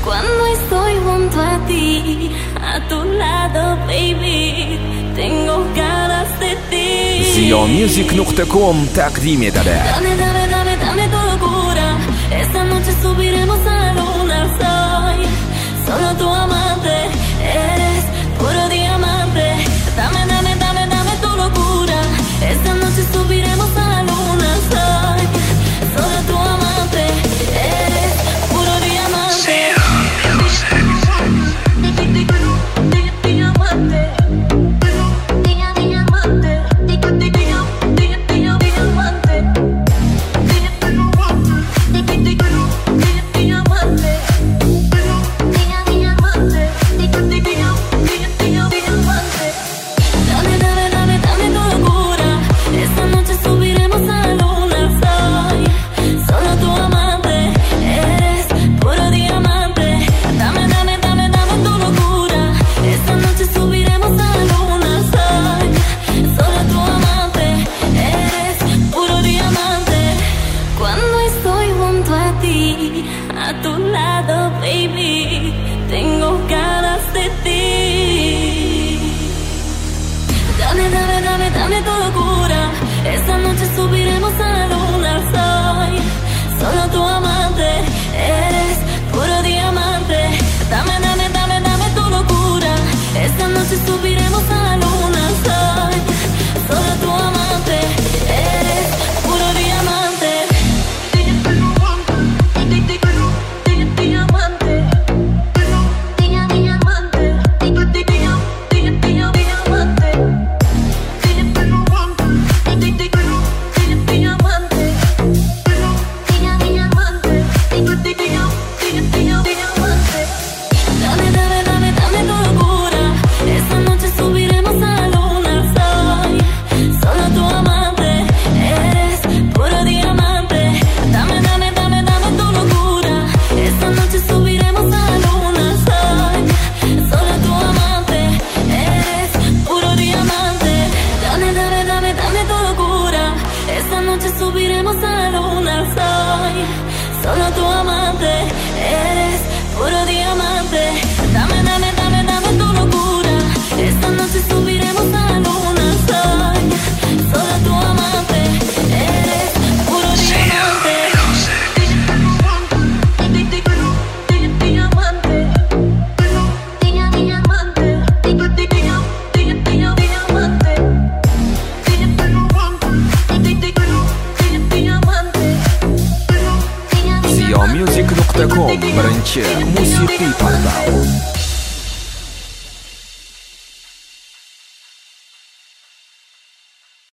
Cuando estoy junto a ti, a tu lado, baby, tengo ganas de ti. Ziomusic.com taqdim etadi. Dame tu locura. Esta noche subiremos a la luna. Soy solo tu amante. Eres puro diamante. Dame tu locura. Esta noche subiremos a la luna. Soy solo tu amante. Eres puro diamante. A tu lado, baby, tengo ganas de ti. Dame tu locura. Esta noche subiremos a la luna. Soy solo tu amante. Eres puro diamante. Dame tu locura. Esta noche subiremos a la luna. Soy solo tu amante. Eres puro diamante. Esta noche subiremos a la luna. Soy solo tu amante. Eres puro diamante. Dame tu locura. Esta noche subiremos a la luna. Soy solo tu amante. Eres puro diamante. Ziomusic.com birinchi musiqiy portal.